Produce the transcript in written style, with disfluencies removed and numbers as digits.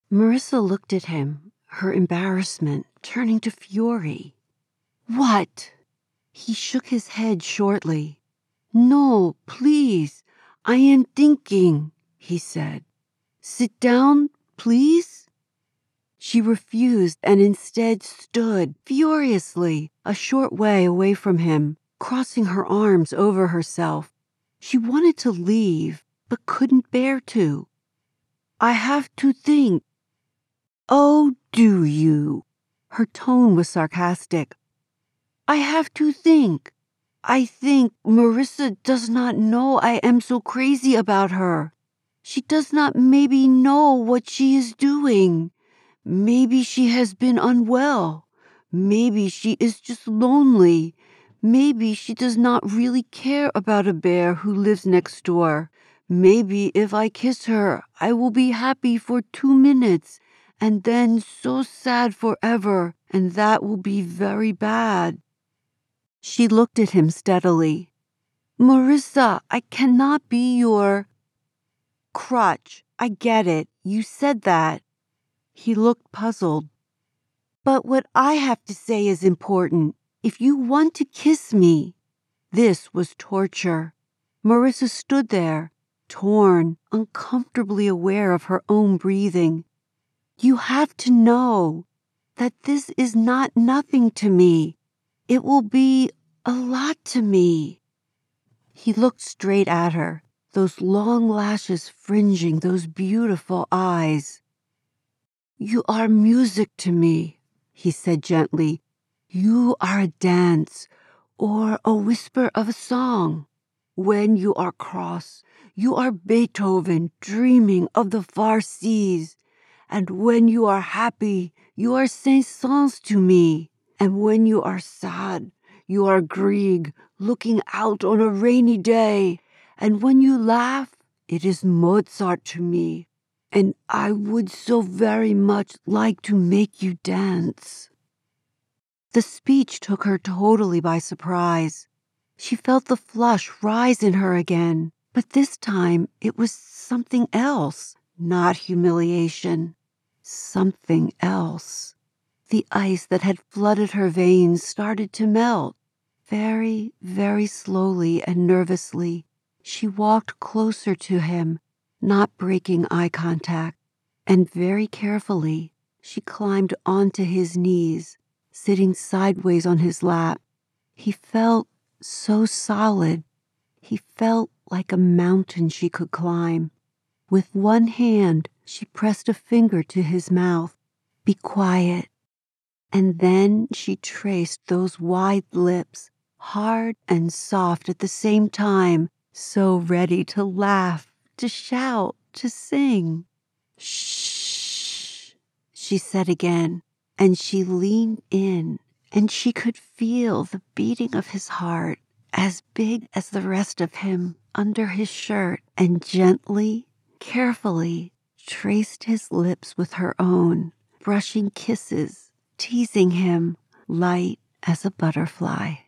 Marissa looked at him, her embarrassment turning to fury. What? He shook his head shortly. No, please. I am thinking, he said. Sit down, please? She refused and instead stood furiously a short way away from him, crossing her arms over herself. She wanted to leave, but couldn't bear to. I have to think. Oh, do you? Her tone was sarcastic. I have to think. I think Marissa does not know I am so crazy about her. She does not maybe know what she is doing. Maybe she has been unwell. Maybe she is just lonely. Maybe she does not really care about a bear who lives next door. Maybe if I kiss her, I will be happy for 2 minutes and then so sad forever, and that will be very bad. She looked at him steadily. Marissa, I cannot be your crutch. I get it. You said that. He looked puzzled. But what I have to say is important. If you want to kiss me. This was torture. Marissa stood there, torn, uncomfortably aware of her own breathing. You have to know that this is not nothing to me. It will be a lot to me. He looked straight at her, those long lashes fringing those beautiful eyes. You are music to me, he said gently. You are a dance or a whisper of a song. When you are cross, you are Beethoven dreaming of the far seas. And when you are happy, you are Saint-Saëns to me. And when you are sad, you are Grieg looking out on a rainy day. And when you laugh, it is Mozart to me. And I would so very much like to make you dance. The speech took her totally by surprise. She felt the flush rise in her again, but this time it was something else, not humiliation. Something else. The ice that had flooded her veins started to melt. Very, very slowly and nervously, she walked closer to him, not breaking eye contact, and very carefully she climbed onto his knees, sitting sideways on his lap. He felt so solid. He felt like a mountain she could climb. With one hand, she pressed a finger to his mouth. Be quiet. And then she traced those wide lips, hard and soft at the same time, so ready to laugh, to shout, to sing. Shh, she said again, and she leaned in, and she could feel the beating of his heart, as big as the rest of him, under his shirt, and gently, carefully traced his lips with her own, brushing kisses, teasing him, light as a butterfly.